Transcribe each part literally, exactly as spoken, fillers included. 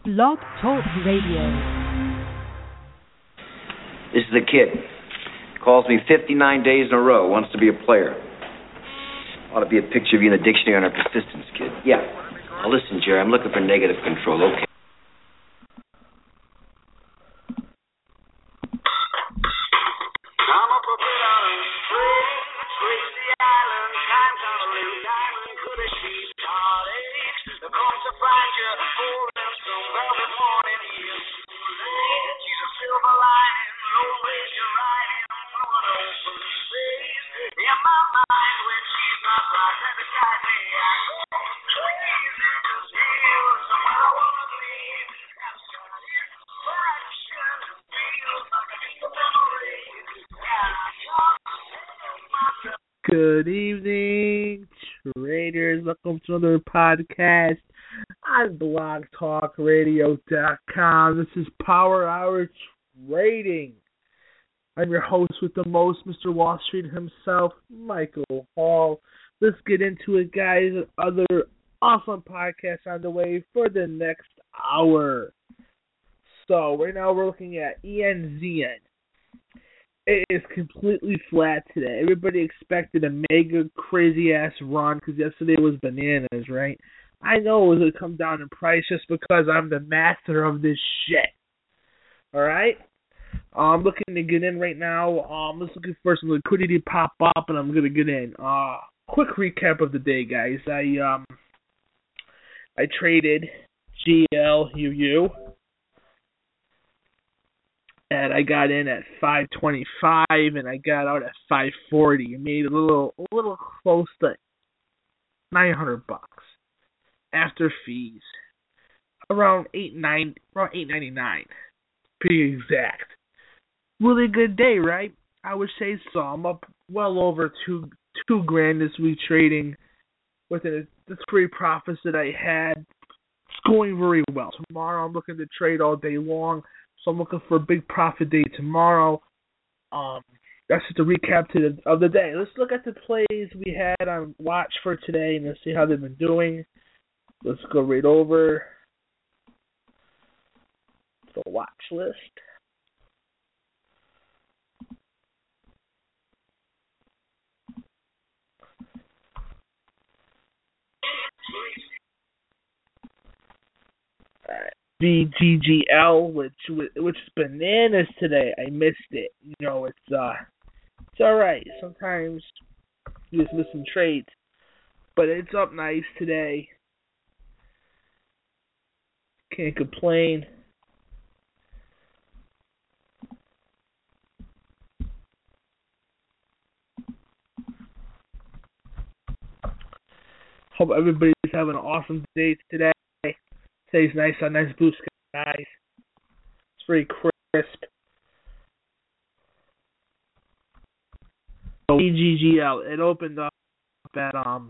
Blog Talk Radio. This is the kid. Calls me fifty-nine days in a row, wants to be a player. Ought to be a picture of you in the dictionary on our persistence, kid. Yeah. Now listen, Jerry, I'm looking for negative control, okay? Good evening, traders. Welcome to another podcast on blog talk radio dot com. This is Power Hour Trading. I'm your host with the most, Mister Wall Street himself, Michael Hall. Let's get into it, guys. Other awesome podcasts on the way for the next hour. So right now we're looking at E N Z N. It is completely flat today. Everybody expected a mega crazy-ass run because yesterday was bananas, right? I know it was going to come down in price just because I'm the master of this shit. All right? I'm looking to get in right now. I'm just looking for some liquidity to pop up, and I'm going to get in. Uh, quick recap of the day, guys. I um, I traded G L U U. And I got in at five twenty-five, and I got out at five forty. I made a little, a little close to nine hundred bucks after fees, around eight nine, around eight ninety nine, pretty exact. Really good day, right? I would say so. I'm up well over two two grand this week trading with the, the three profits that I had. It's going very well. Tomorrow I'm looking to trade all day long. So I'm looking for a big profit day tomorrow. Um, that's just a recap to the, of the day. Let's look at the plays we had on watch for today and let's see how they've been doing. Let's go right over the watch list. All right. V G G L, which which is bananas today. I missed it. You know, it's uh, it's all right. Sometimes you just miss some trades, but it's up nice today. Can't complain. Hope everybody's having an awesome day today. Today's nice, a nice blue skies. It's very crisp. So V G G L, it opened up at um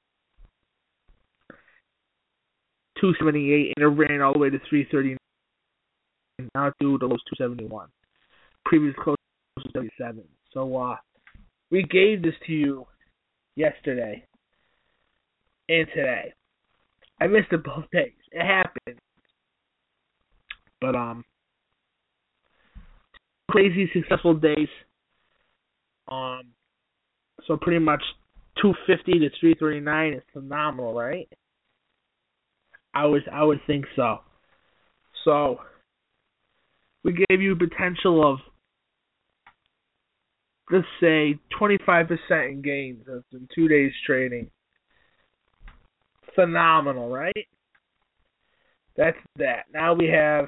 two seventy-eight and it ran all the way to three thirty-nine. Now to the lowest two seventy-one. Previous close was seventy-seven. So uh, we gave this to you yesterday and today. I missed it both days. It happened. But, um, crazy successful days. Um, so pretty much two fifty to three thirty-nine is phenomenal, right? I was, I would think so. So, we gave you potential of, let's say, twenty-five percent in gains in two days trading. Phenomenal, right? That's that. Now we have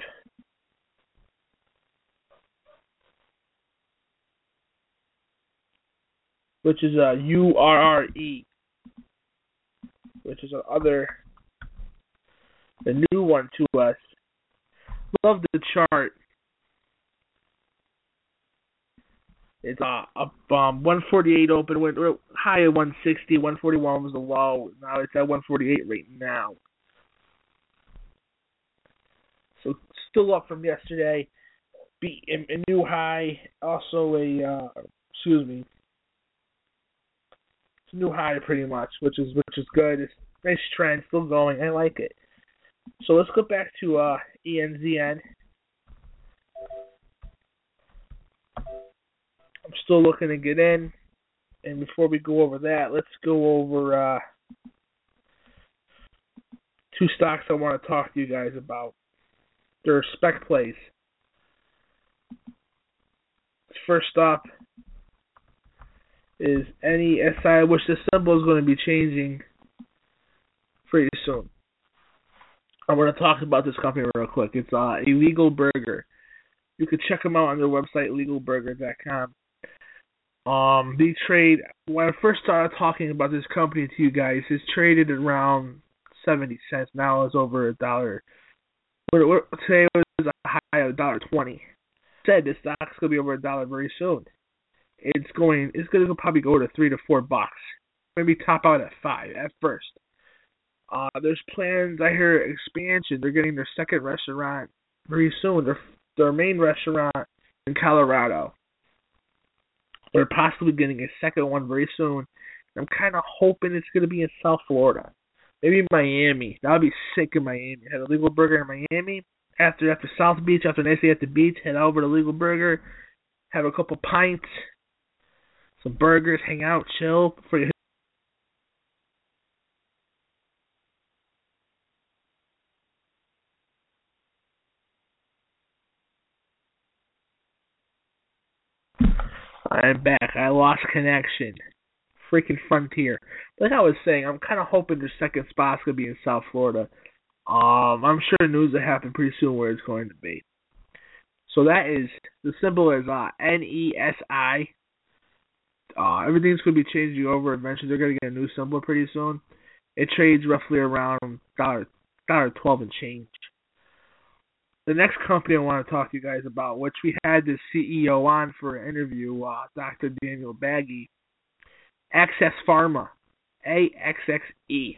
which is a U R R E, which is another the new one to us. Love the chart. It's uh, up um, one forty-eight open, went high at one sixty, one forty-one was the low. Now it's at one forty-eight right now. So still up from yesterday. Beat a, a new high, also a uh, excuse me, it's a new high pretty much, which is which is good. It's a nice trend, still going. I like it. So let's go back to uh, E N Z N. I'm still looking to get in. And before we go over that, let's go over uh, two stocks I want to talk to you guys about. They're spec plays. First up is N E S I, which the symbol is going to be changing pretty soon. I want to talk about this company real quick. It's uh, Illegal Burger. You can check them out on their website, legal burger dot com. Um, they trade. When I first started talking about this company to you guys, it's traded around seventy cents. Now it's over a dollar. Today it was a high of a dollar twenty. Said this stock's gonna be over a dollar very soon. It's going. It's gonna probably go to three to four bucks. Maybe top out at five at first. Uh, there's plans. I hear expansion. They're getting their second restaurant very soon. Their their main restaurant in Colorado. They're possibly getting a second one very soon. I'm kind of hoping it's going to be in South Florida. Maybe Miami. That would be sick in Miami. Had a Legal Burger in Miami. After after South Beach, after a nice day at the beach, head over to Legal Burger. Have a couple pints. Some burgers. Hang out. Chill. Before you I'm back. I lost connection. Freaking Frontier. Like I was saying, I'm kind of hoping the second spot's going to be in South Florida. Um, I'm sure news will happen pretty soon where it's going to be. So that is, the symbol is uh, N E S I. Uh, everything's going to be changing over eventually. They're going to get a new symbol pretty soon. It trades roughly around one dollar twelve and change. The next company I want to talk to you guys about, which we had the C E O on for an interview, uh, Doctor Daniel Baggy, Access Pharma, A X X E,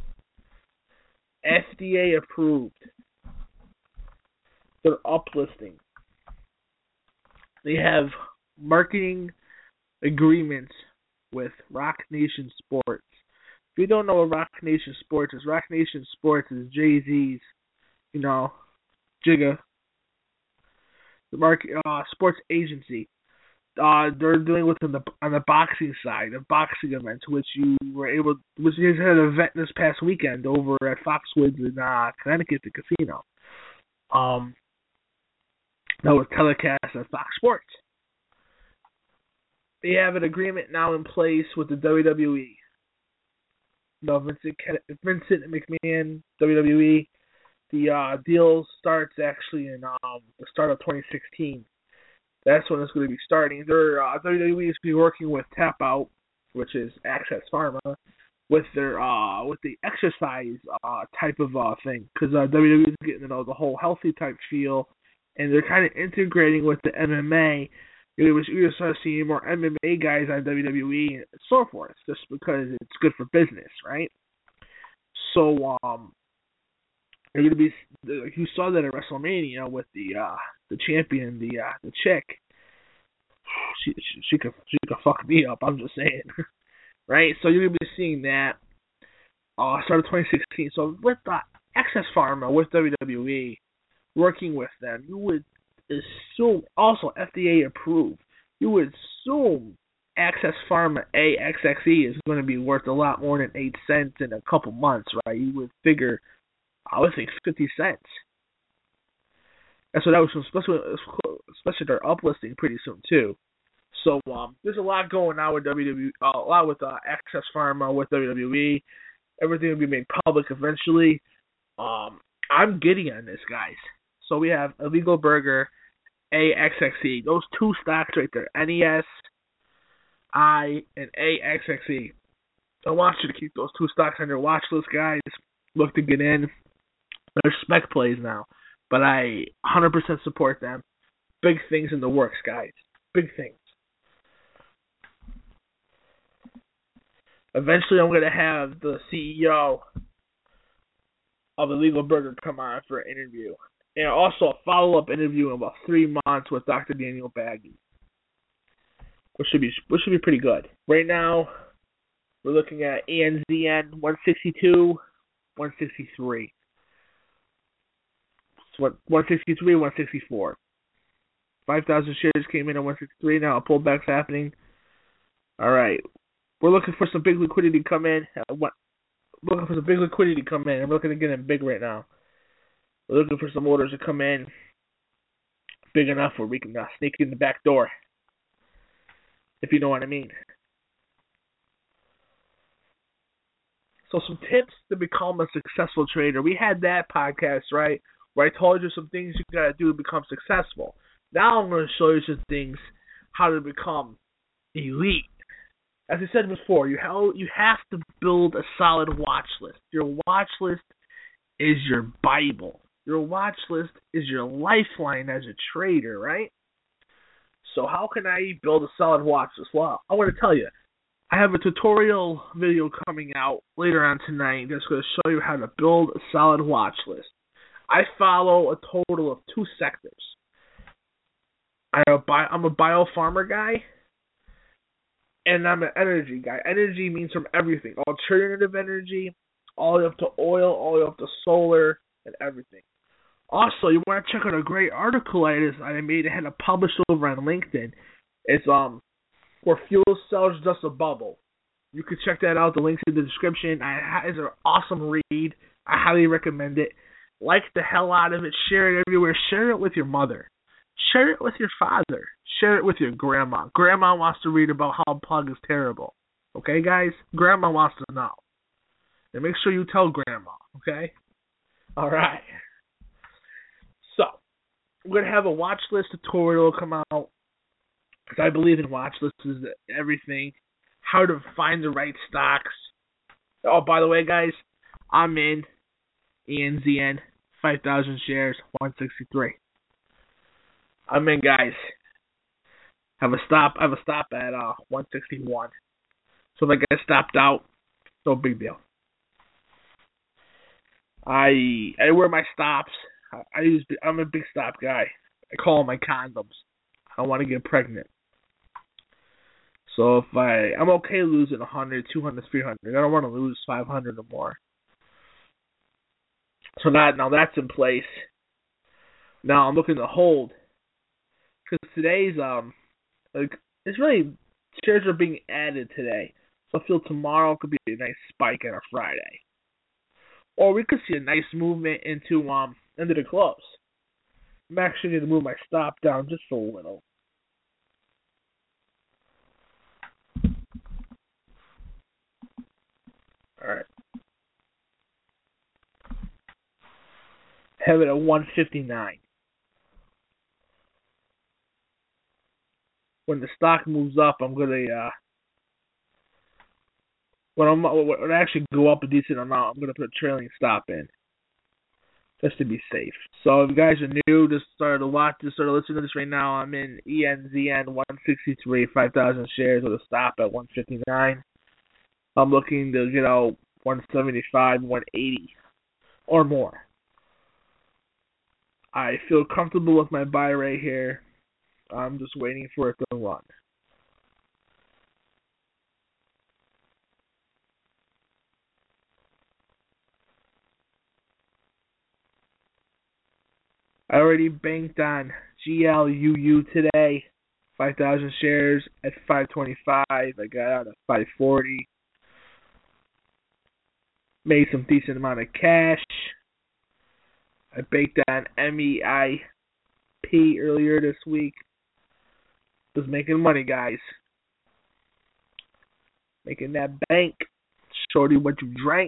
F D A approved. They're uplisting. They have marketing agreements with Rock Nation Sports. If you don't know what Rock Nation Sports is, Rock Nation Sports is Jay-Z's, you know, Jigga, the market, uh, sports agency. Uh, they're dealing with on the on the boxing side of boxing events, which you were able, which you had an event this past weekend over at Foxwoods in uh, Connecticut, the casino. Um, that was telecast at Fox Sports. They have an agreement now in place with the W W E. No, Vincent Vincent McMahon, W W E. The uh, deal starts actually in um, the start of twenty sixteen. That's when it's going to be starting. Their uh, W W E is going to be working with Tap Out, which is Access Pharma, with their uh, with the exercise uh, type of uh, thing, because uh, W W E is getting, you know, the whole healthy type feel, and they're kind of integrating with the M M A. You're going to start seeing more M M A guys on W W E and so forth, just because it's good for business, right? So um. They're gonna be. You saw that at WrestleMania with the uh, the champion, the uh, the chick. She, she she could she could fuck me up. I'm just saying, right? So you're gonna be seeing that. Uh, start of twenty sixteen. So with the Access Pharma, with W W E, working with them, you would assume also F D A approved. You would assume Access Pharma A X X E is going to be worth a lot more than eight cents in a couple months, right? You would figure. I would think fifty cents. That's what I was, especially, especially they're uplisting pretty soon too. So um, there's a lot going on with W W E, uh, a lot with uh, Access Pharma, with W W E. Everything will be made public eventually. Um, I'm giddy on this, guys. So we have Illegal Burger, A X X E. Those two stocks right there, N E S I and A X X E. I want you to keep those two stocks on your watch list, guys. Look to get in. They're spec plays now, but I one hundred percent support them. Big things in the works, guys. Big things. Eventually, I'm going to have the C E O of Illegal Burger come on for an interview. And also a follow-up interview in about three months with Doctor Daniel Baggy, which should be which should be pretty good. Right now, we're looking at A N Z N one sixty-two, one sixty-three. what one sixty-three, one sixty-four. five thousand shares came in at one sixty-three. Now a pullback's happening. All right. We're looking for some big liquidity to come in. Uh, what? Looking for some big liquidity to come in. I'm looking to get in big right now. We're looking for some orders to come in big enough where we can uh, sneak in the back door, if you know what I mean. So some tips to become a successful trader. We had that podcast, right, where I told you some things you got to do to become successful. Now I'm going to show you some things how to become elite. As I said before, you have, you have to build a solid watch list. Your watch list is your Bible. Your watch list is your lifeline as a trader, right? So how can I build a solid watch list? Well, I want to tell you, I have a tutorial video coming out later on tonight that's going to show you how to build a solid watch list. I follow a total of two sectors. I'm a biopharma guy, and I'm an energy guy. Energy means from everything. Alternative energy, all the way up to oil, all the way up to solar, and everything. Also, you want to check out a great article I just I made. I had it published over on LinkedIn. It's um where fuel cells just a bubble. You can check that out. The link's in the description. I, it's an awesome read. I highly recommend it. Like the hell out of it. Share it everywhere. Share it with your mother. Share it with your father. Share it with your grandma. Grandma wants to read about how plug is terrible. Okay, guys? Grandma wants to know. And make sure you tell grandma, okay? All right. So, we're going to have a watch list tutorial come out. Because I believe in watch lists is everything. How to find the right stocks. Oh, by the way, guys, I'm in E N Z N, five thousand shares, one sixty-three. I'm in, guys. Have a stop. I have a stop at uh one sixty-one. So if I get stopped out, no big deal. I I wear my stops. I, I use. I'm a big stop guy. I call them my condoms. I want to get pregnant. So if I I'm okay losing one hundred, two hundred, three hundred. I don't want to lose five hundred or more. So that now that's in place. Now I'm looking to hold. Because today's, um, like, it's really, shares are being added today. So I feel tomorrow could be a nice spike on a Friday. Or we could see a nice movement into, um, into the close. I'm actually going to move my stop down just a little. Alright. Have it at one fifty-nine. When the stock moves up, I'm gonna uh, when I'm when I actually go up a decent amount, I'm gonna put a trailing stop in, just to be safe. So if you guys are new, just started to watch, just started listening to this right now, I'm in E N Z N one sixty-three, five thousand shares with a stop at one fifty-nine. I'm looking to get out one seventy-five, one eighty, or more. I feel comfortable with my buy right here. I'm just waiting for it to run. I already banked on G L U U today, five thousand shares at five twenty-five. I got out at five forty. Made some decent amount of cash. I banked on M E I P earlier this week. Was making money, guys. Making that bank. Shorty what you drank.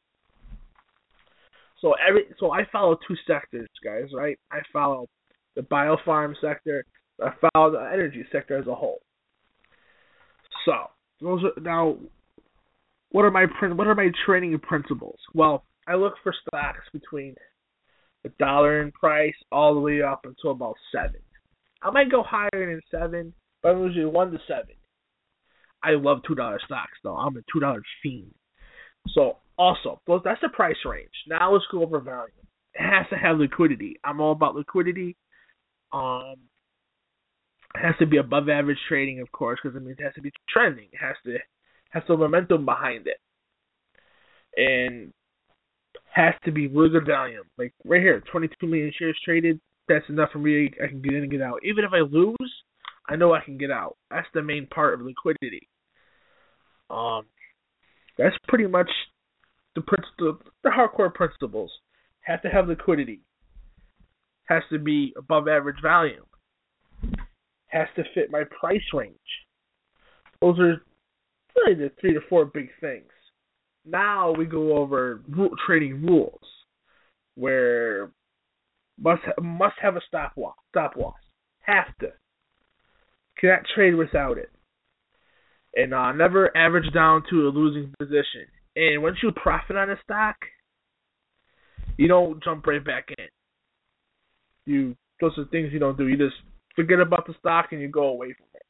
So every so I follow two sectors, guys, right? I follow the biofarm sector. I follow the energy sector as a whole. So those are now. What are my what are my trading principles? Well, I look for stocks between a dollar in price all the way up until about seven. I might go higher than seven, but I'm usually one to seven. I love two dollar stocks though. I'm a two dollar fiend. So also, well, that's the price range. Now let's go over value. It has to have liquidity. I'm all about liquidity. Um, it has to be above average trading, of course, because it means it has to be trending. It has to have some momentum behind it, and has to be really good value. Like right here, twenty-two million shares traded. That's enough for me. I can get in and get out. Even if I lose, I know I can get out. That's the main part of liquidity. Um, that's pretty much the the, the hardcore principles. Have to have liquidity. Has to be above average value. Has to fit my price range. Those are really the three to four big things. Now we go over trading rules, where must must have a stop loss. Stop loss. Have to. Cannot trade without it. And uh, never average down to a losing position. And once you profit on a stock, you don't jump right back in. You those are things you don't do. You just forget about the stock and you go away from it.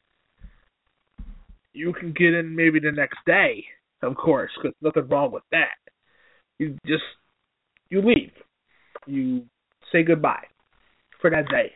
You can get in maybe the next day, of course, because nothing wrong with that. You just you leave. You say goodbye for that day.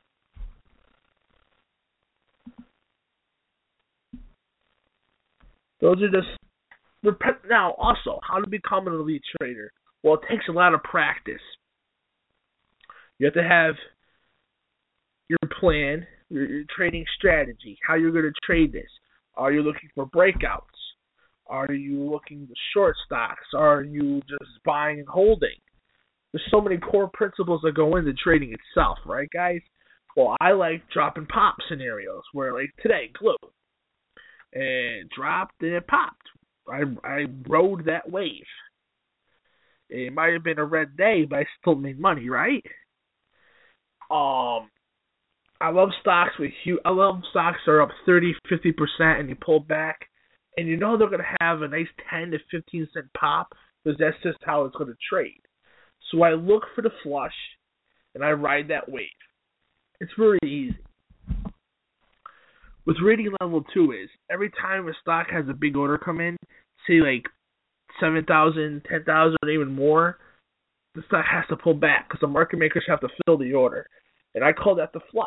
Those are just now. Also, how to become an elite trader? Well, it takes a lot of practice. You have to have your plan, your, your trading strategy, how you're going to trade this. Are you looking for breakouts? Are you looking to short stocks? Are you just buying and holding? There's so many core principles that go into trading itself, right, guys? Well, I like drop and pop scenarios where, like today, glue. And dropped and it popped. I I rode that wave. It might have been a red day, but I still made money, right? Um, I love stocks with huge. I love stocks that are up thirty, fifty percent, and you pull back, and you know they're going to have a nice ten to fifteen cent pop because that's just how it's going to trade. So I look for the flush, and I ride that wave. It's very easy. With rating level two is, every time a stock has a big order come in, say like seven thousand, ten thousand, or even more, the stock has to pull back because the market makers have to fill the order. And I call that the flush.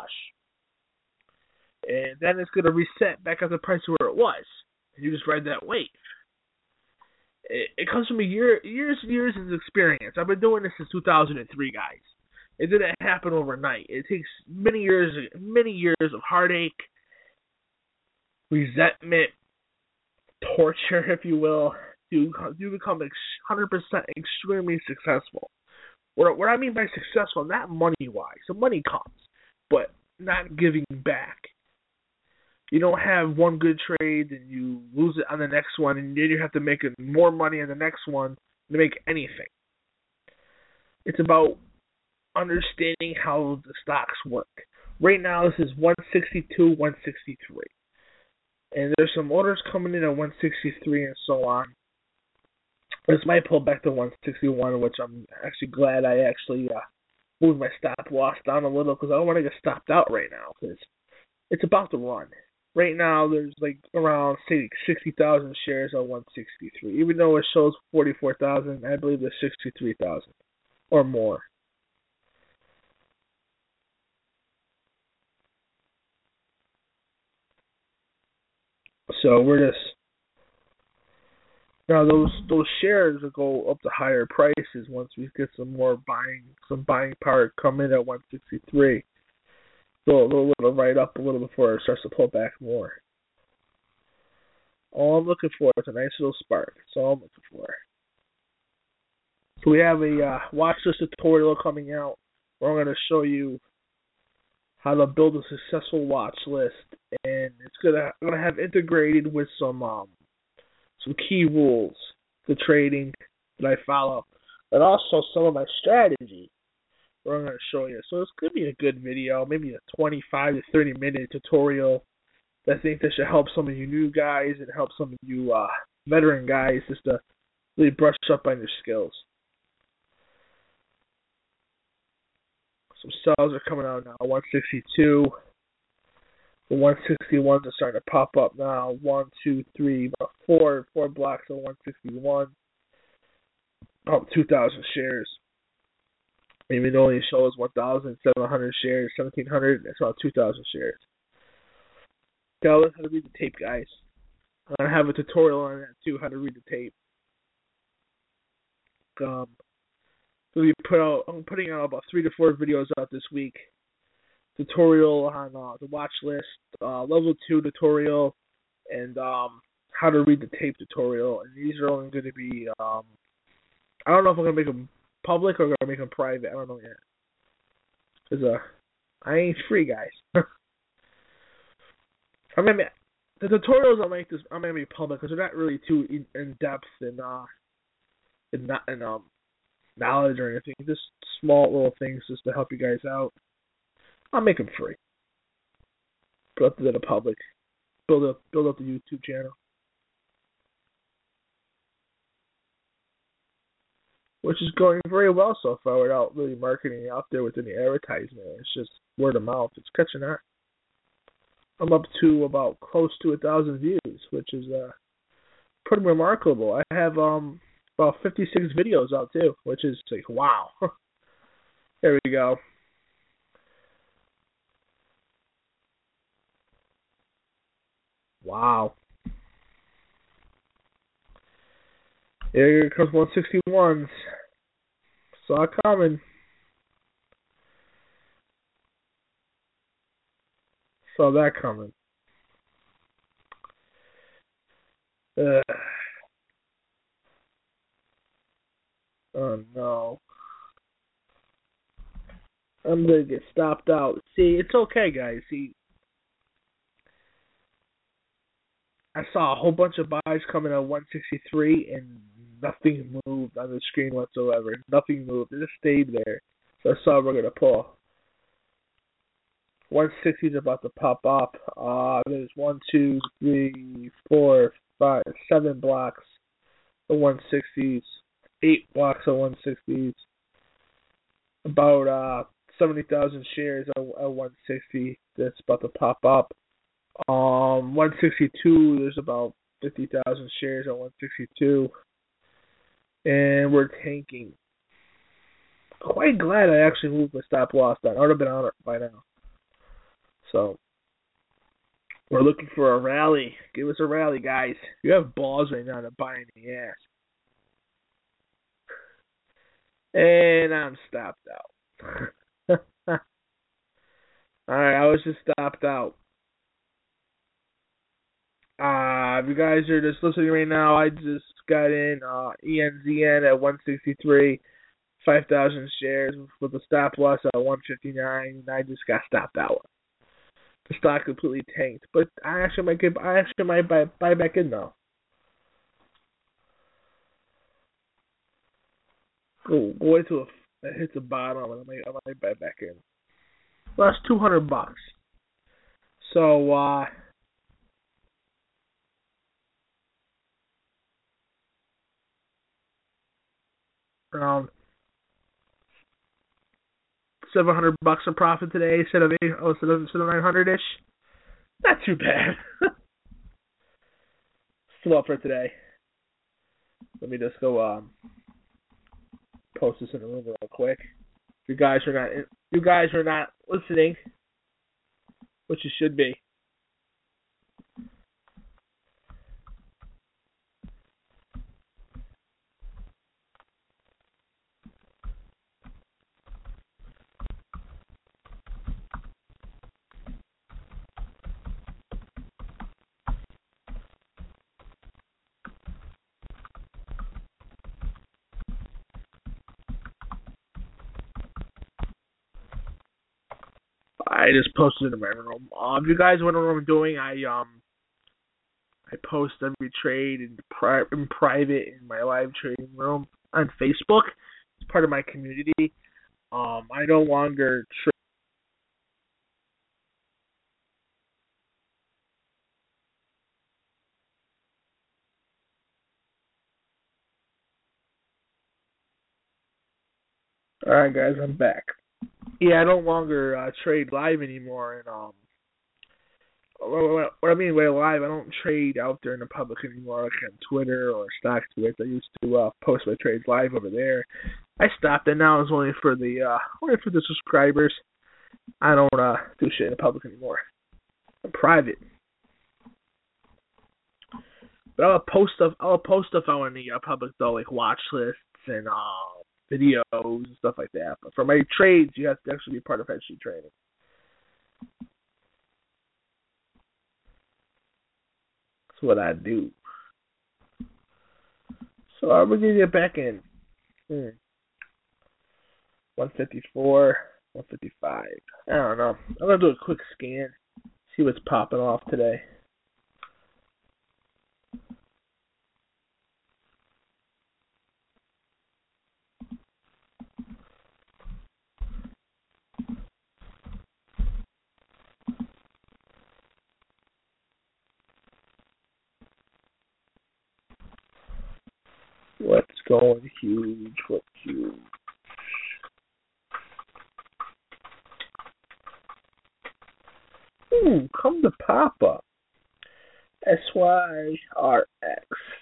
And then it's going to reset back at the price where it was. And you just ride that wave. It, it comes from a year, years and years of experience. I've been doing this since two thousand three, guys. It didn't happen overnight. It takes many years, many years of heartache, resentment, torture, if you will, you you become one hundred percent extremely successful. What, what I mean by successful, not money-wise. So money comes, but not giving back. You don't have one good trade and you lose it on the next one, and then you have to make more money on the next one to make anything. It's about understanding how the stocks work. Right now, this is one sixty-two, one sixty-three. And there's some orders coming in at one sixty-three and so on. This might pull back to one sixty-one, which I'm actually glad I actually uh, moved my stop loss down a little because I don't want to get stopped out right now because it's about to run. Right now, there's like around, say, sixty thousand shares at one sixty-three. Even though it shows forty-four thousand, I believe there's sixty-three thousand or more. So we're just now those those shares will go up to higher prices once we get some more buying some buying power come in at one sixty-three. So it'll, it'll right up a little before it starts to pull back more. All I'm looking for is a nice little spark. That's all I'm looking for. So we have a uh, watch list tutorial coming out where I'm going to show you how to build a successful watch list, and it's gonna gonna have integrated with some um some key rules to trading that I follow, but also some of my strategy where I'm gonna show you. So it's gonna be a good video, maybe a twenty-five to thirty minute tutorial that I think that should help some of you new guys and help some of you uh, veteran guys just to really brush up on your skills. Some sells are coming out now. one sixty-two. The one sixty-ones are starting to pop up now. One, two, three, about four, four blocks of one sixty-one. About two thousand shares. Even though it shows one thousand seven hundred shares, seventeen hundred, it's about two thousand shares. Gotta learn how to read the tape, guys. I'm gonna have a tutorial on that too, how to read the tape. Um, we put out. I'm putting out about three to four videos out this week. Tutorial on uh, the watch list, uh, level two tutorial, and um, how to read the tape tutorial. And these are only going to be. Um, I don't know if I'm gonna make them public or I'm gonna make them private. I don't know yet. Cause uh, I ain't free, guys. I mean, the tutorials I'll make this. I'm gonna be public because they're not really too in, in depth and uh, in not in um knowledge or anything. Just small little things just to help you guys out. I'll make them free. Put up to the public. Build up, build up the YouTube channel. Which is going very well so far without really marketing it out there with any advertisement. It's just word of mouth. It's catching on. I'm up to about close to a thousand views, which is uh, pretty remarkable. I have um about fifty-six videos out too, which is like wow. There we go. Wow. Here comes one sixty-ones. Saw it coming. Saw that coming. Uh, oh no. I'm gonna get stopped out. See, it's okay, guys. See, I saw a whole bunch of buys coming at one sixty-three, and nothing moved on the screen whatsoever. Nothing moved. It just stayed there. So I saw we're gonna pull. one sixty is about to pop up. Uh, there's one, two, three, four, five, seven blocks of one sixties, eight blocks of one sixties, about uh seventy thousand shares of, of one sixty that's about to pop up. Um, one sixty-two, there's about fifty thousand shares on one sixty-two, and we're tanking. Quite glad I actually moved my stop loss down. I would have been on it by now. So, we're looking for a rally. Give us a rally, guys. You have balls right now to buy in the ass. And I'm stopped out. Alright, I was just stopped out. Uh, if you guys are just listening right now, I just got in uh, E N Z N at one sixty-three, five thousand shares with a stop loss at one fifty-nine, and I just got stopped out. The stock completely tanked, but I actually might get, I actually might buy, buy back in though. Go, go wait till it hits the bottom, and I might, I might buy back in. Well, that's two hundred bucks. So, uh, around seven hundred bucks a profit today instead of eight, oh, instead of, instead of nine hundred ish. Not too bad. Still up for today. Let me just go um, post this in the room real quick. You guys are not, you guys are not listening, which you should be. I just posted it in my room. Um, if you guys wonder what I'm doing, I um, I post every trade in, pri- in private in my live trading room on Facebook. It's part of my community. Um, I no longer trade. All right, guys, I'm back. Yeah, I no longer uh, trade live anymore, and um, what I mean by live, I don't trade out there in the public anymore, like on Twitter or StockTwits. I used to uh, post my trades live over there. I stopped it now. It's only for the uh, only for the subscribers. I don't uh, do shit in the public anymore. I'm private. But I'll post stuff. I'll post stuff out in the uh, public though, like watch lists and uh, videos and stuff like that. But for my trades, you have to actually be part of headship training. That's what I do. So uh, we're going to get back in. Hmm. one fifty-four, one fifty-five. I don't know. I'm going to do a quick scan, see what's popping off today. What's going huge? What's huge? Hmm, come to Papa. S Y R X.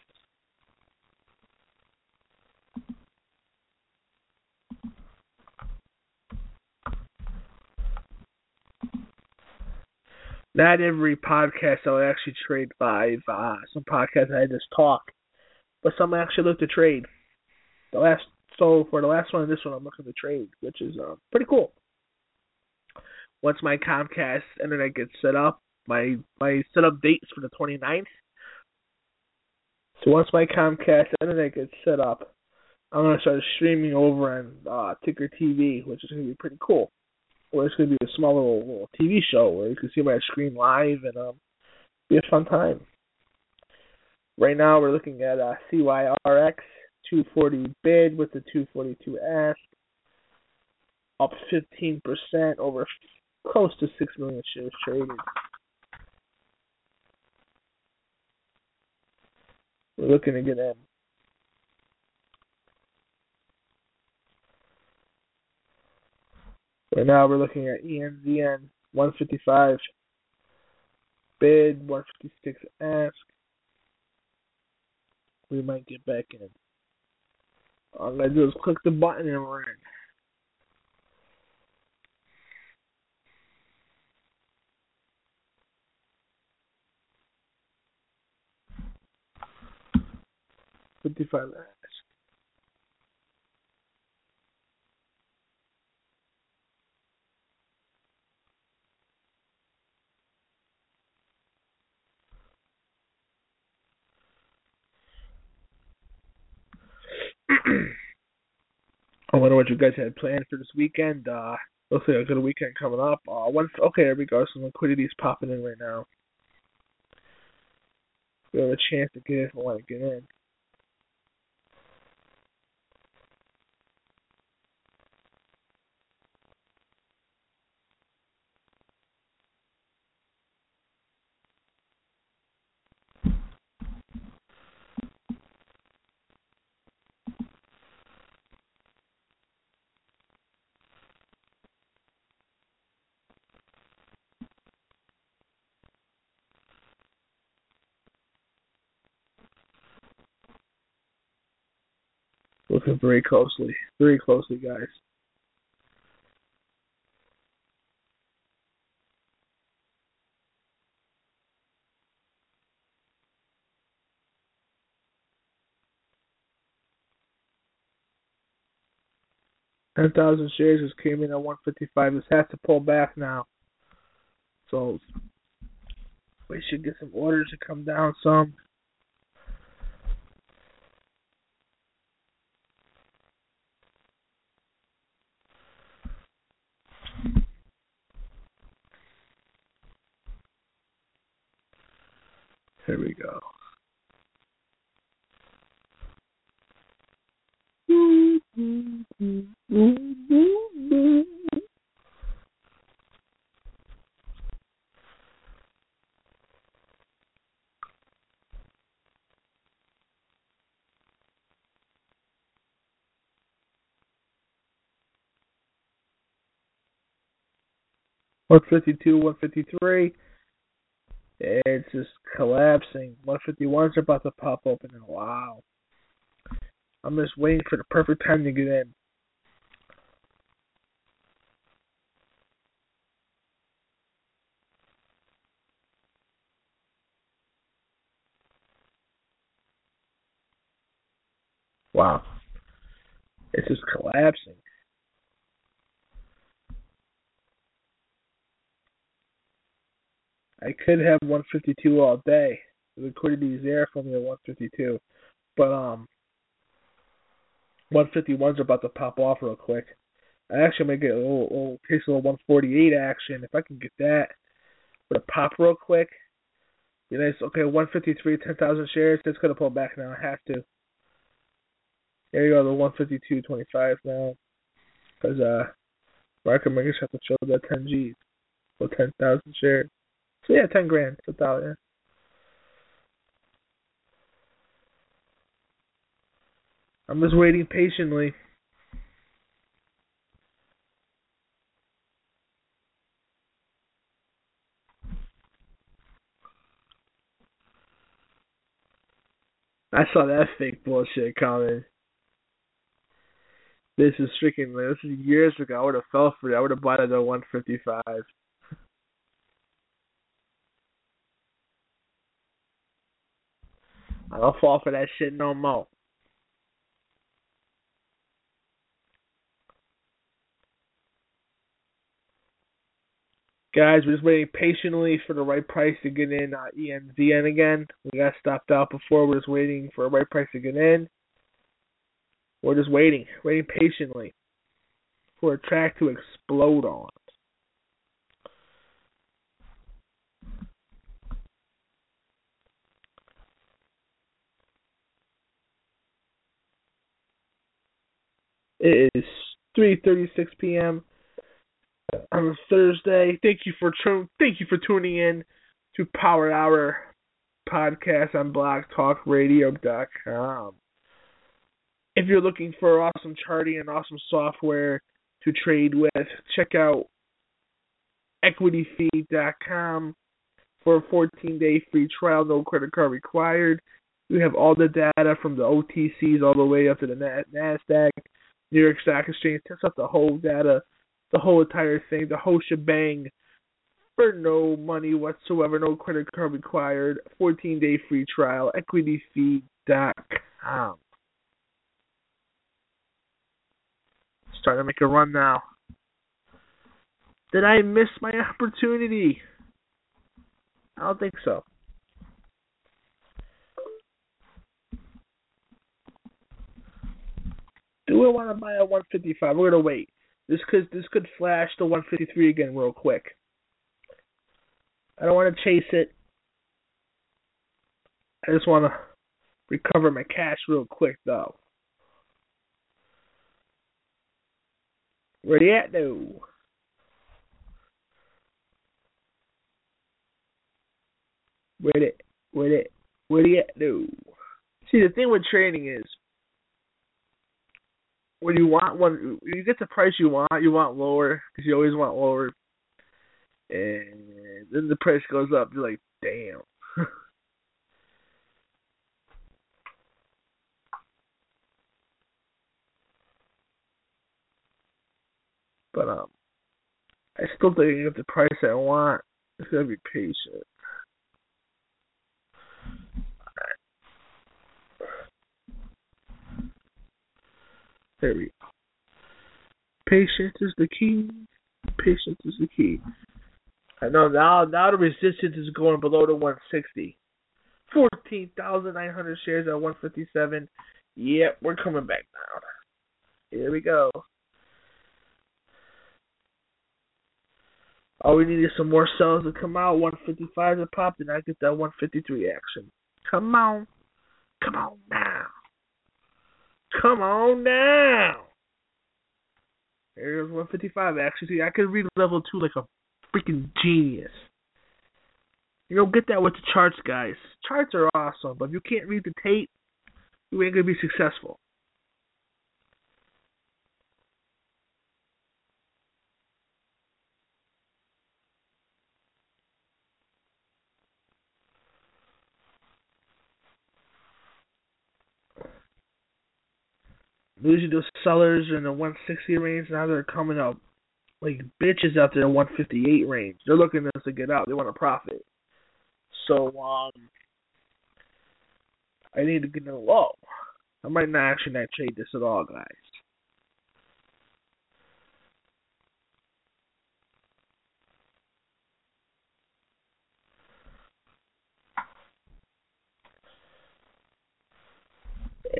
Not every podcast I'll actually trade live. Uh, some podcasts I just talk, but some I actually look to trade. The last so for the last one and this one I'm looking to trade, which is uh, pretty cool. Once my Comcast internet gets set up, my my setup date's for the twenty-ninth. So once my Comcast internet gets set up, I'm gonna start streaming over on uh, Ticker T V, which is gonna be pretty cool. Where it's going to be a small little, little T V show where you can see my screen live and um, be a fun time. Right now we're looking at uh, C Y R X two forty bid with the two forty-two ask, up fifteen percent over close to six million shares traded. We're looking to get in. Right now we're looking at E N Z N one fifty-five bid, one fifty-six ask. We might get back in. All I'm going to do is click the button and we're in. fifty-five ask. I wonder what you guys had planned for this weekend. Uh, looks like a good weekend coming up. Uh, once, okay, there we go. Some liquidity is popping in right now. We have a chance to get in if we want to get in. Looking very closely, very closely, guys. ten thousand shares just came in at one fifty-five. This has to pull back now. So we should get some orders to come down some. Here we go. one fifty-two, one fifty-three. It's just collapsing. one fifty-one's about to pop open. And wow. I'm just waiting for the perfect time to get in. Wow. It's just collapsing. I could have one fifty-two all day. The liquidity is there for me at one fifty-two. But um, one fifty-one's about to pop off real quick. I actually might get a little, little case of a one forty-eight action. If I can get that with a pop real quick, be nice. Okay, one fifty-three, ten thousand shares. It's going to pull back now. I have to. There you go, the one fifty-two twenty-five now. Because uh, market makers have to show that ten G's. So ten thousand shares. So yeah, ten grand. It's a dollar. I'm just waiting patiently. I saw that fake bullshit coming. This is freaking, this is years ago. I would have fell for it. I would have bought it at one fifty-five. I don't fall for that shit no more. Guys, we're just waiting patiently for the right price to get in uh, E N Z N again. We got stopped out before. We're just waiting for the right price to get in. We're just waiting, waiting patiently for a track to explode on. It is three thirty-six p.m. on a Thursday. Thank you for thank you for tuning in to Power Hour podcast on blog talk radio dot com. If you're looking for awesome charting and awesome software to trade with, check out equity feed dot com for a fourteen-day free trial, no credit card required. You have all the data from the O T Cs all the way up to the NASDAQ, New York Stock Exchange. Test out the whole data, the whole entire thing, the whole shebang for no money whatsoever, no credit card required. fourteen-day free trial, equity feed dot com. Starting to make a run now. Did I miss my opportunity? I don't think so. Do I want to buy a one fifty-five? We're gonna wait. This could this could flash to one fifty-three again real quick. I don't want to chase it. I just want to recover my cash real quick though. Where you at though? Where it? Where it? Where you at though? See, the thing with trading is, when you want one, you get the price you want, you want lower, because you always want lower. And then the price goes up, you're like, damn. But, um, I still think I get the price I want. Just gotta be patient. There we go. Patience is the key. Patience is the key. I know now. Now the resistance is going below the one sixty. Fourteen thousand nine hundred shares at one fifty-seven. Yep, we're coming back down. Here we go. All we need is some more cells to come out. one fifty-five to pop, and I get that one fifty-three action. Come on, come on now. Come on now. There's one fifty-five action. See, I could read level two like a freaking genius. You don't get that with the charts, guys. Charts are awesome, but if you can't read the tape, you ain't gonna be successful. Usually those sellers in the one sixty range, now they're coming up like bitches out there in one fifty-eight range. They're looking to get out. They want to profit. So, um, I need to get in low. I might not actually not trade this at all, guys.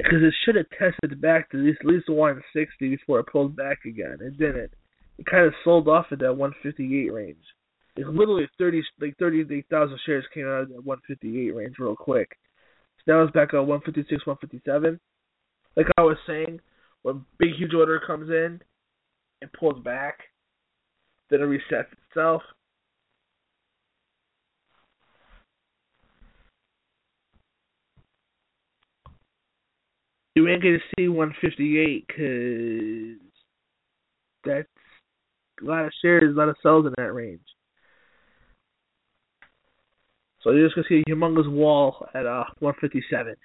Because it should have tested back to at least, at least one sixty before it pulled back again. It didn't. It kind of sold off at that one fifty-eight range. It's literally thirty, like thirty-eight thousand shares came out of that one fifty-eight range real quick. So now it's back on one fifty-six, one fifty-seven. Like I was saying, when big huge order comes in, it pulls back, then it resets itself. You ain't gonna see one fifty-eight because that's a lot of shares, a lot of sells in that range. So you're just gonna see a humongous wall at uh one fifty-seven.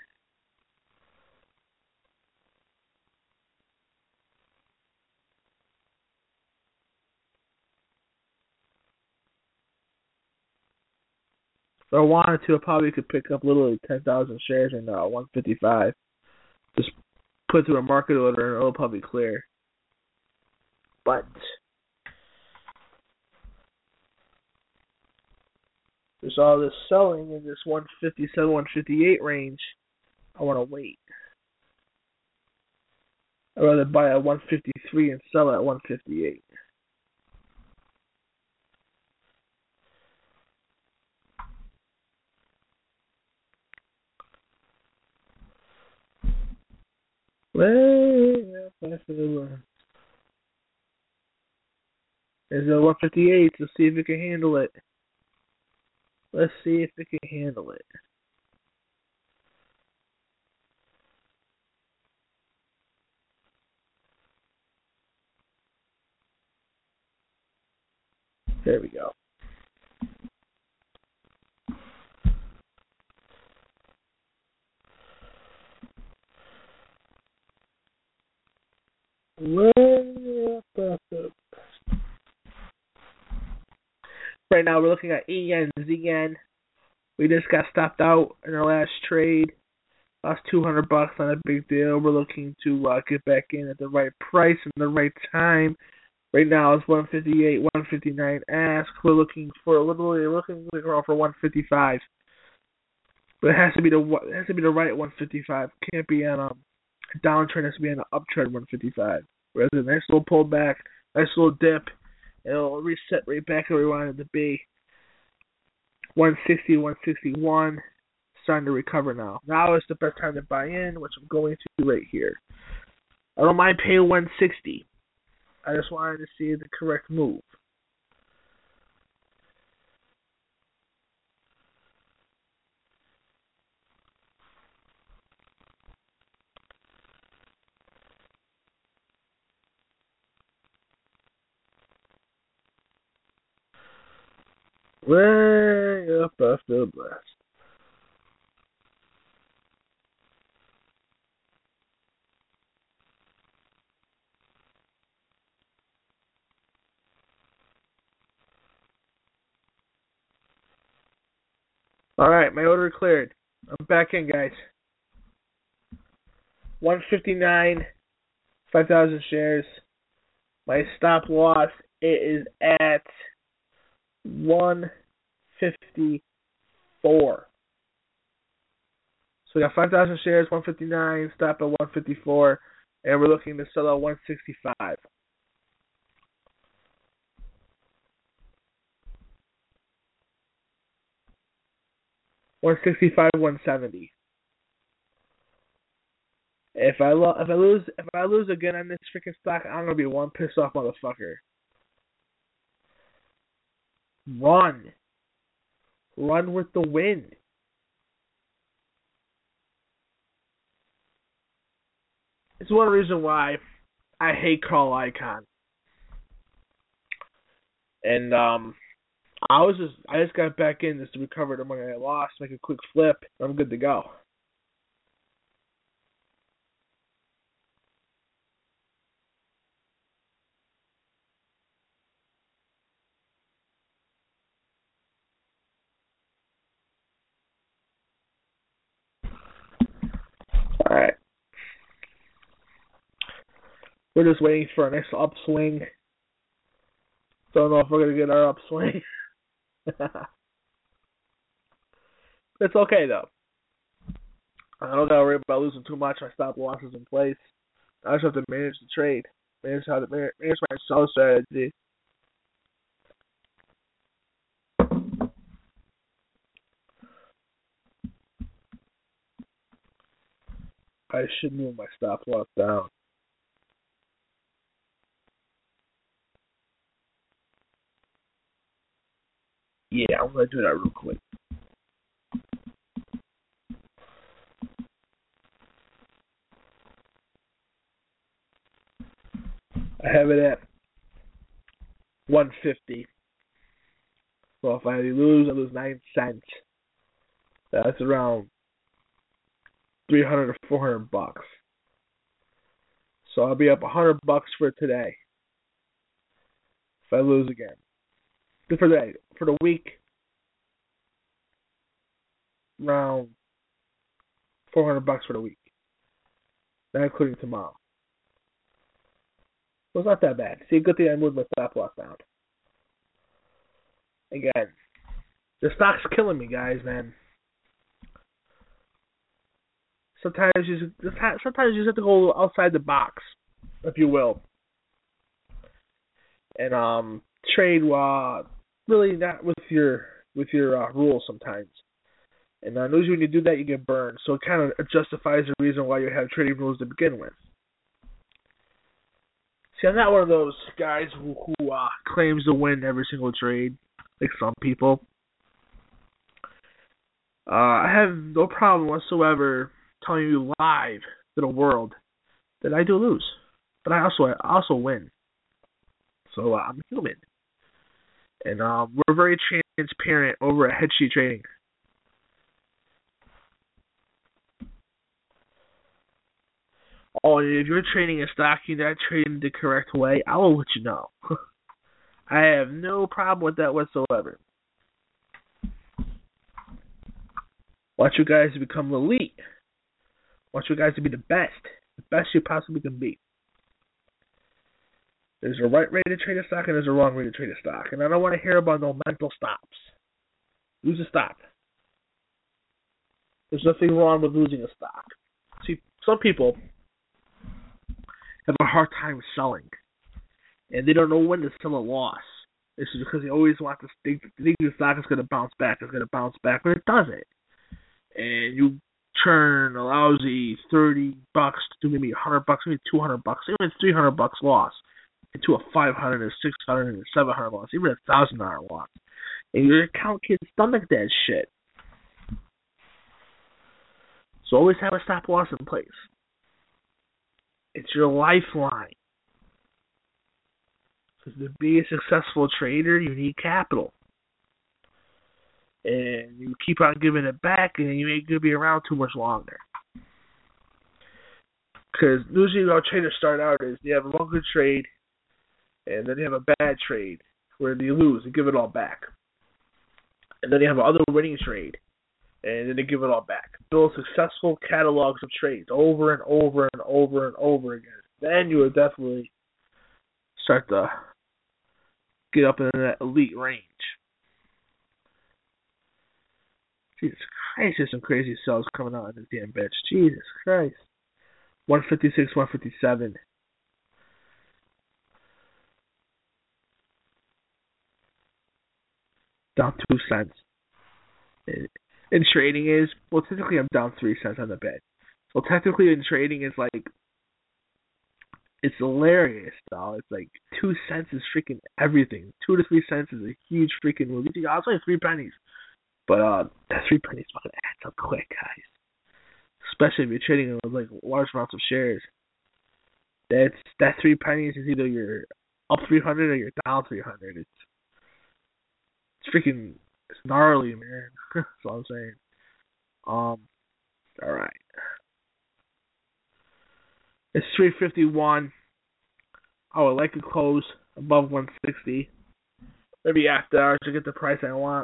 If I wanted to, I probably could pick up literally ten thousand shares in uh, one fifty-five. Just put through a market order and it'll probably clear. But there's all this selling in this one fifty-seven, one fifty-eight range. I want to wait. I'd rather buy at one fifty-three and sell at one fifty-eight. Way up after the run. There's a one fifty-eight. Let's see if it can handle it. Let's see if it can handle it. There we go. Way up after the Right now we're looking at E N Z N. We just got stopped out in our last trade. Lost two hundred bucks, not a big deal. We're looking to uh, get back in at the right price and the right time. Right now it's one fifty-eight, one fifty-nine ask. We're looking for literally looking for one fifty-five. But it has to be the it has to be the right one fifty-five. Can't be on a downtrend. It has to be on an uptrend one fifty-five. Whereas a nice little pullback, nice little dip, it'll reset right back where we wanted to be. one sixty, one sixty-one, starting to recover now. Now is the best time to buy in, which I'm going to right here. I don't mind paying one sixty. I just wanted to see the correct move. Way up after the blast. Alright, my order cleared. I'm back in, guys. one fifty-nine, five thousand shares. My stop loss it is at one fifty-four. So we got five thousand shares, one fifty-nine, stop at one fifty-four, and we're looking to sell at one sixty-five. one sixty-five, one seventy. If I lo- if I lose if I lose again on this freaking stock, I'm gonna be one pissed off motherfucker. Run. Run with the wind. It's one reason why I hate Carl Icahn. And um I was just I just got back in just to recover the money I lost, make a quick flip, and I'm good to go. Alright. We're just waiting for a nice upswing. Don't know if we're gonna get our upswing. It's okay though. I don't gotta worry about losing too much. My stop losses in place. I just have to manage the trade, manage how to manage my sell strategy. I should move my stop loss down. Yeah, I'm gonna do that real quick. I have it at one fifty. So if I lose, I lose nine cents. That's around three hundred or four hundred bucks. So I'll be up one hundred bucks for today. If I lose again. For the day, for the week, around four hundred bucks for the week. Not including tomorrow. So it's not that bad. See, good thing I moved my stop loss down. Again, the stock's killing me, guys, man. Sometimes you just sometimes you just have to go outside the box, if you will, and um trade uh, really not with your with your uh, rules sometimes. And uh, usually when you do that, you get burned. So it kind of justifies the reason why you have trading rules to begin with. See, I'm not one of those guys who, who uh, claims to win every single trade, like some people. Uh, I have no problem whatsoever telling you live to the world that I do lose, but I also I also win. So uh, I'm human, and uh, we're very transparent over at Head Street Trading. Oh, if you're trading a stock, you're not trading the correct way, I will let you know. I have no problem with that whatsoever. Want you guys to become elite. Want you guys to be the best. The best you possibly can be. There's a right way to trade a stock and there's a wrong way to trade a stock. And I don't want to hear about no mental stops. Lose a stock. There's nothing wrong with losing a stock. See, some people have a hard time selling, and they don't know when to sell a loss. This is because they always want to think, think the stock is going to bounce back, it's going to bounce back, but it doesn't. And you turn a lousy thirty bucks to maybe a hundred bucks, maybe two hundred bucks, even it's three hundred bucks loss, into a five hundred or six hundred or seven hundred loss, even a thousand dollar loss, and your account can't stomach that shit. So always have a stop loss in place. It's your lifeline. Because to be a successful trader, you need capital. And you keep on giving it back, and you ain't going to be around too much longer. Because usually how traders start out is they have one good trade, and then they have a bad trade where they lose and give it all back. And then they have another winning trade, and then they give it all back. Build successful catalogs of trades over and over and over and over again. Then you would definitely start to get up in that elite range. Jesus Christ, there's some crazy cells coming out in this damn bitch. Jesus Christ. one fifty-six, one fifty-seven. Down two cents. In trading is, well, technically I'm down three cents on the bet. So technically in trading is like, it's hilarious, though. It's like two cents is freaking everything. Two to three cents is a huge freaking move. I was only three pennies. But uh, that three pennies fucking adds up quick, guys. Especially if you're trading with like large amounts of shares. That's that three pennies is either you're up three hundred or you're down three hundred. It's it's freaking it's gnarly, man. That's all I'm saying. Um, all right. It's three fifty-one. I would like to close above one sixty. Maybe after hours to get the price I want.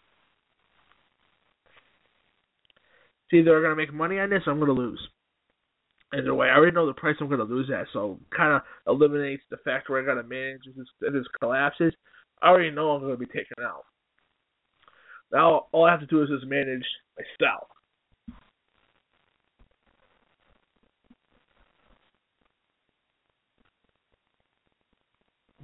It's either I'm going to make money on this or I'm going to lose. Either way, I already know the price I'm going to lose at, so kind of eliminates the fact where I got to manage if this, if this collapses. I already know I'm going to be taken out. Now, all I have to do is just manage my sell.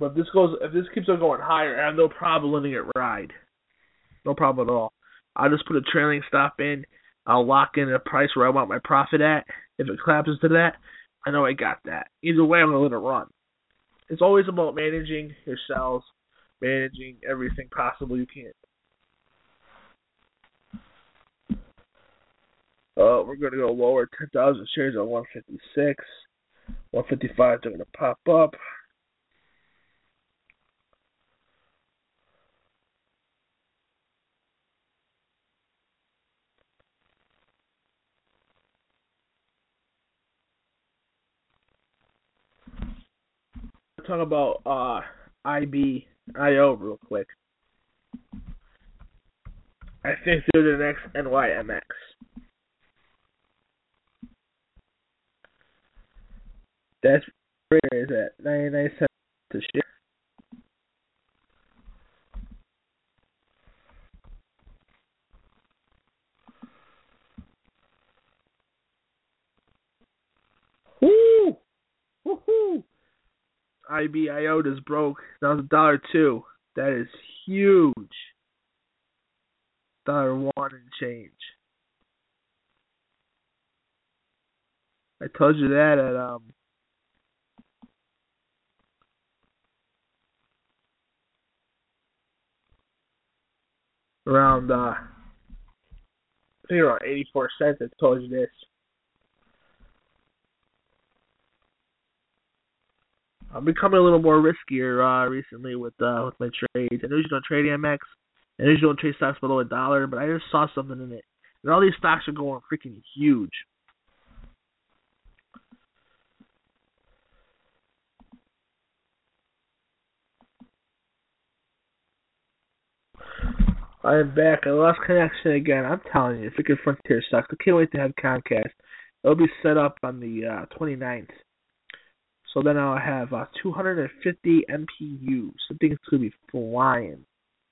But if this goes, if this keeps on going higher, I have no problem letting it ride. No problem at all. I'll just put a trailing stop in. I'll lock in a price where I want my profit at. If it collapses to that, I know I got that. Either way, I'm going to let it run. It's always about managing your sales, managing everything possible you can. Uh, we're going to go lower, ten thousand shares at one fifty-six. one fifty-five, they're going to pop up. Talk about uh, I B I O real quick. I think they're the next N Y M X. That's where is at ninety-nine cents a share. Woo! Woohoo! I B I O just broke. That was a dollar two. That is huge. Dollar one and change. I told you that at um around uh I think around eighty-four cents. I told you this. I'm becoming a little more riskier uh, recently with uh, with my trades. I know you don't trade A M X. I know you don't trade stocks below a dollar, but I just saw something in it. And all these stocks are going freaking huge. I am back. I lost connection again. I'm telling you, freaking Frontier sucks. I can't wait to have Comcast. It'll be set up on the uh, twenty-ninth. So then I'll have uh, two hundred fifty M P Us. I think it's going to be flying.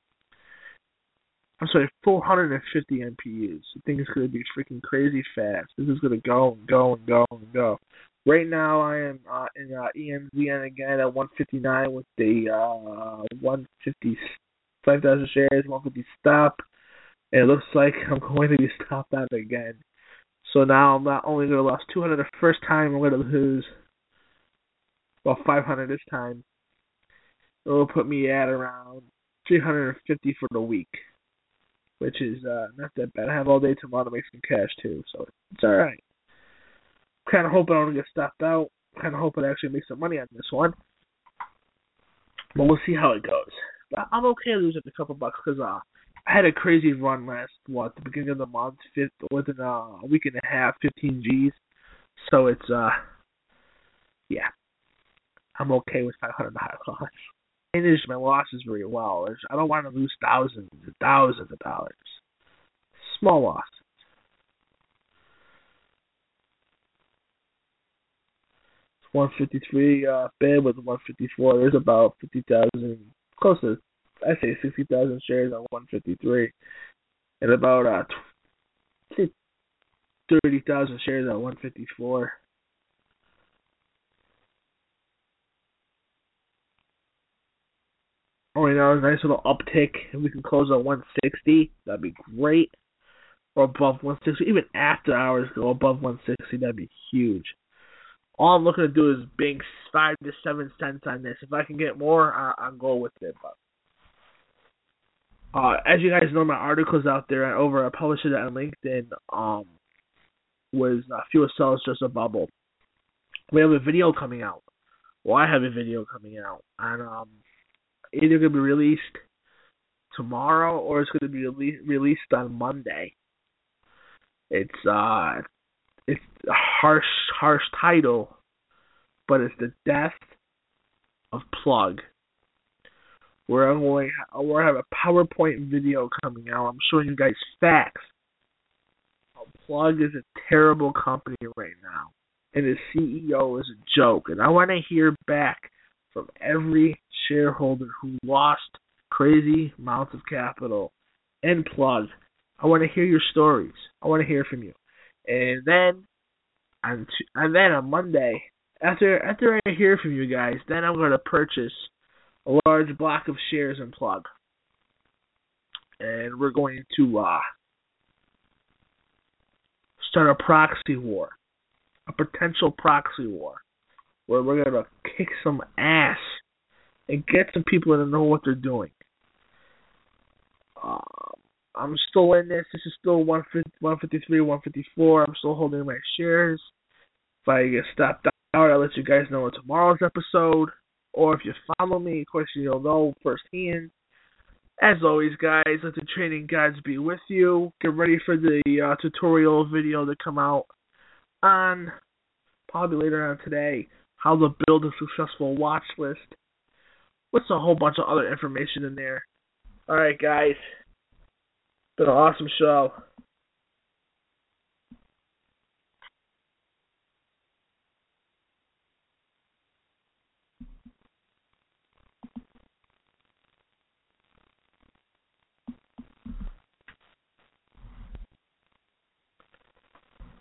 I'm sorry, four hundred fifty M P Us. I think it's going to be freaking crazy fast. This is going to go and go and go and go. Right now I am uh, in uh, E N Z N again at one fifty-nine with the uh, one fifty, five thousand shares, one fifty stop. And it looks like I'm going to be stopped out again. So now I'm not only going to lose two hundred the first time, I'm going to lose well, five hundred this time. It will put me at around three hundred fifty for the week, which is uh, not that bad. I have all day tomorrow to make some cash too, so it's all right. Kind of hoping I don't get stopped out. Kind of hoping I actually make some money on this one, but we'll see how it goes. But I'm okay losing a couple bucks because uh, I had a crazy run last what at the beginning of the month, fifth, within uh, a week and a half, fifteen G's. So it's uh, yeah. I'm okay with five hundred dollars loss. I manage my losses very well. I don't want to lose thousands and thousands of dollars. Small losses. one fifty-three uh, bid with one fifty-four. There's about fifty thousand, close to, I say sixty thousand shares on one fifty-three. And about uh, thirty thousand shares on one fifty-four. Oh, you know, a nice little uptick. If we can close at one sixty, that'd be great. Or above one sixty. Even after hours go above one sixty, that'd be huge. All I'm looking to do is bank five to seven cents on this. If I can get more, I- I'll go with it. But uh, as you guys know, my article's out there over. I published it on LinkedIn. Um, was uh, Fuel Cell is just a bubble. We have a video coming out. Well, I have a video coming out, and um. either going to be released tomorrow or it's going to be rele- released on Monday. It's uh, it's a harsh, harsh title, but it's the death of Plug. Where I'm going, where I have a PowerPoint video coming out. I'm showing you guys facts. Plug is a terrible company right now, and the C E O is a joke. And I want to hear back from every shareholder who lost crazy amounts of capital in Plug. I want to hear your stories. I want to hear from you. And then, on t- and then on Monday, after after I hear from you guys, then I'm going to purchase a large block of shares in Plug. And we're going to uh, start a proxy war, a potential proxy war, where we're going to kick some ass and get some people to know what they're doing. Uh, I'm still in this. This is still one fifty-three, one fifty-four. I'm still holding my shares. If I get stopped out, I'll let you guys know in tomorrow's episode. Or if you follow me, of course, you'll know firsthand. As always, guys, let the trading gods be with you. Get ready for the uh, tutorial video to come out on, probably later on today, how to build a successful watch list. With a whole bunch of other information in there. Alright, guys. Been an awesome show.